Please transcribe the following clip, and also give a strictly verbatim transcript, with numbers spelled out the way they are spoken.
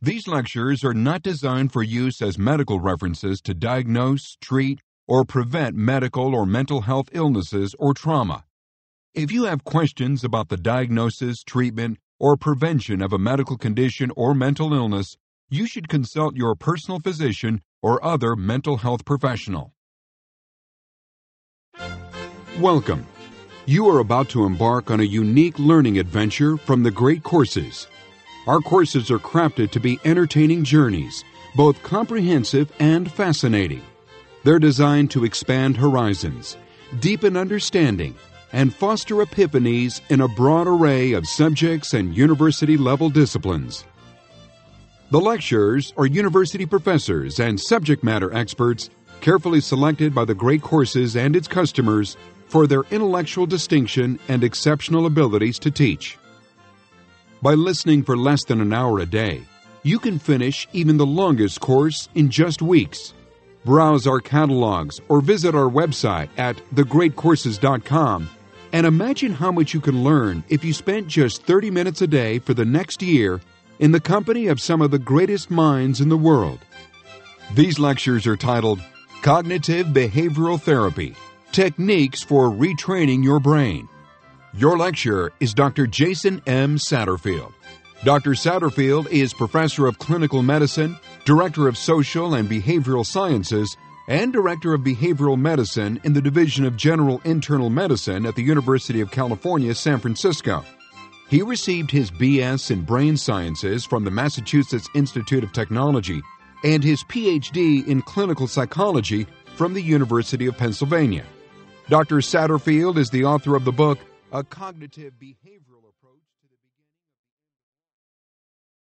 These lectures are not designed for use as medical references to diagnose, treat, or prevent medical or mental health illnesses or trauma. If you have questions about the diagnosis, treatment, or prevention of a medical condition or mental illness, you should consult your personal physician or other mental health professional. Welcome. You are about to embark on a unique learning adventure from the Great Courses. Our courses are crafted to be entertaining journeys, both comprehensive and fascinating. They're designed to expand horizons, deepen understanding, and foster epiphanies in a broad array of subjects and university-level disciplines. The lecturers are university professors and subject matter experts carefully selected by the Great Courses and its customers for their intellectual distinction and exceptional abilities to teach. By listening for less than an hour a day, you can finish even the longest course in just weeks. Browse our catalogs or visit our website at the great courses dot com and imagine how much you can learn if you spent just thirty minutes a day for the next year in the company of some of the greatest minds in the world. These lectures are titled Cognitive Behavioral Therapy, Techniques for Retraining Your Brain. Your lecturer is Doctor Jason M. Satterfield. Doctor Satterfield is Professor of Clinical Medicine, Director of Social and Behavioral Sciences, and Director of Behavioral Medicine in the Division of General Internal Medicine at the University of California, San Francisco. He received his B S in Brain Sciences from the Massachusetts Institute of Technology and his P H D in Clinical Psychology from the University of Pennsylvania. Doctor Satterfield is the author of the book, A Cognitive Behavioral